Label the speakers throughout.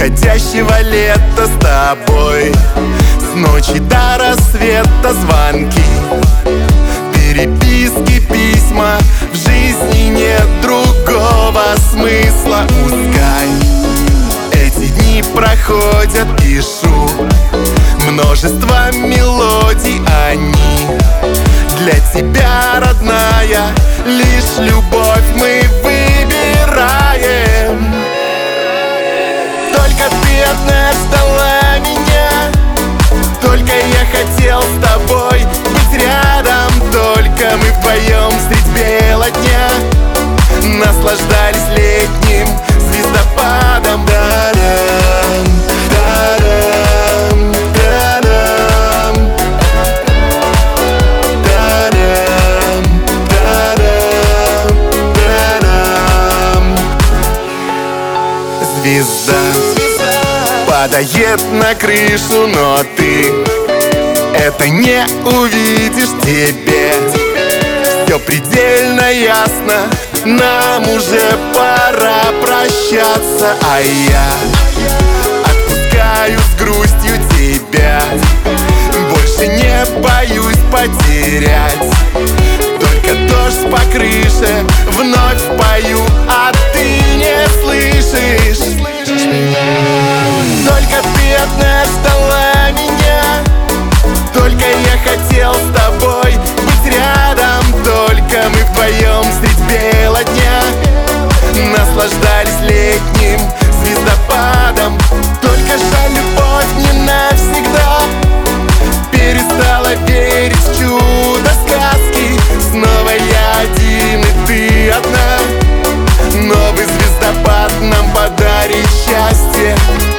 Speaker 1: уходящего лета с тобой. С ночи до рассвета звонки, переписки, письма. В жизни нет другого смысла. Пускай эти дни проходят, пишу множество мелодий. Они для тебя, родная, лишь любовь мы выбираем. Только ты одна ждала меня, только я хотел с тобой быть рядом. Только мы вдвоем средь бела дня наслаждались летним звездопадом. Да-дам, да-дам, да-дам, да-дам, да-дам, да-дам. Звезда падает на крышу, но ты это не увидишь. Тебе все предельно ясно, нам уже пора прощаться. А я отпускаю с грустью тебя, больше не боюсь потерять. Только дождь по крыше вновь пою, а ты не слышишь. Только ты одна ждала меня, только я хотел с тобой быть рядом. Только мы вдвоем средь бела дня наслаждались летним звездопадом. Только жаль, любовь не навсегда перестала верить в чудо сказки. Снова я один и ты одна, новый звездопад нам подарит счастье.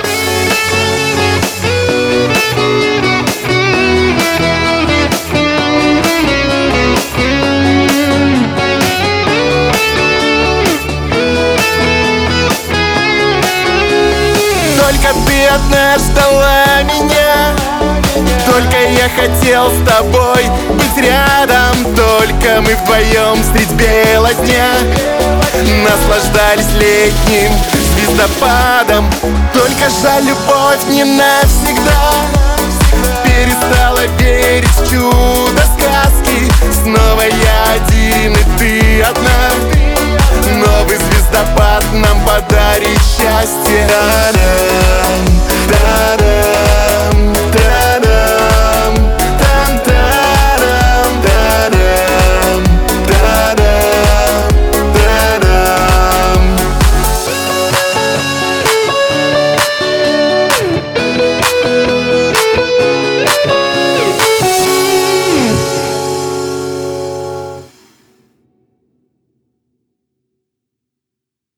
Speaker 1: Только ты одна ждала меня, только я хотел с тобой быть рядом. Только мы вдвоем средь бела дня наслаждались летним звездопадом. Только жаль, любовь не навсегда перестала верить в чудо сказки. Снова я один и ты одна, новый